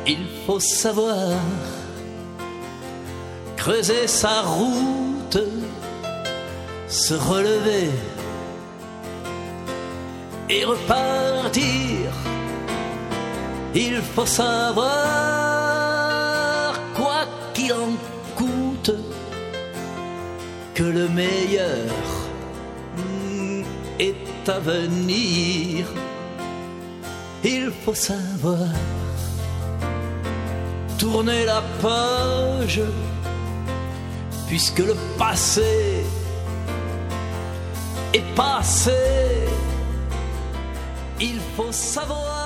Il faut savoir creuser sa route, se relever et repartir. Il faut savoir, quoi qu'il en coûte, que le meilleur est à venir. Il faut savoir tourner la page, puisque le passé est passé. Il faut savoir